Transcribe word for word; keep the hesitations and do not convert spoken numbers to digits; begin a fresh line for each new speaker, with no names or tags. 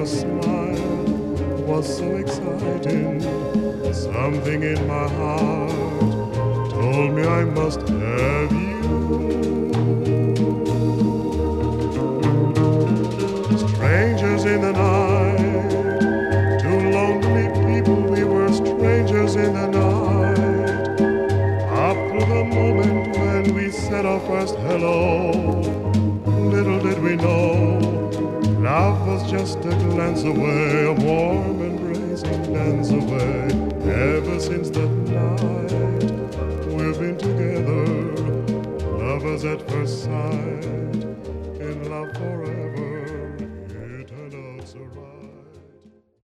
your smile was so exciting. Something in my heart told me I must have you. Strangers in the night, two lonely people, we were strangers in the night. Up to the moment when we said our first hello, little did we know, love was just a glance away, a warm embrace and dance away. Ever since that night, we've been together, lovers at first sight, in love forever.